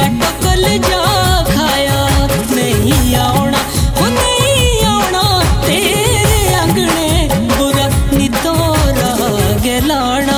कटकल जा खाया नहीं आना हो नहीं आना तेरे अंगने बुरा नितोरा गलाना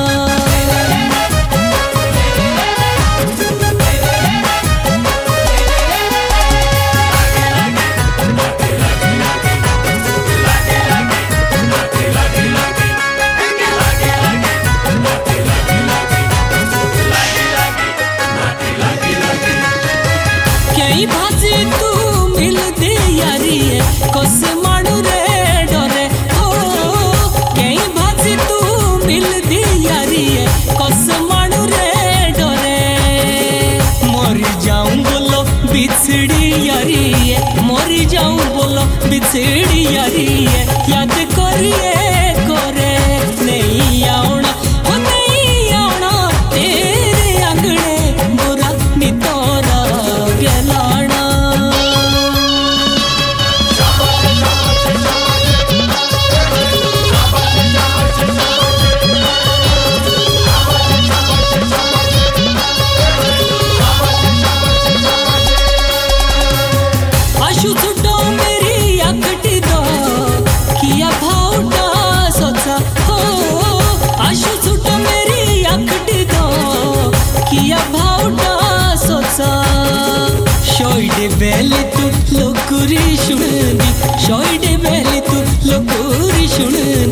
कई भाजी तू मिल दे यारी कस मानू रे डरे हो कई भाजी तू मिल दे यारी कस मानू रे डरे मरी जाऊं बोलो बिछड़ी यारी मरी जाऊं बोलो बिछड़ी यारी याद करिए करे नहीं आना हो नहीं आना तेरे अंगने बुरा नितोरा गलाना आशु छुटो मेरी अकटी दो किया भावटा सोचा हो आशु छुटो मेरी अकटी दो किया भावटा सोचा शोइडे बेली तू लोकुरी शुण दी शोइडे बेली तू लोकुरी शुण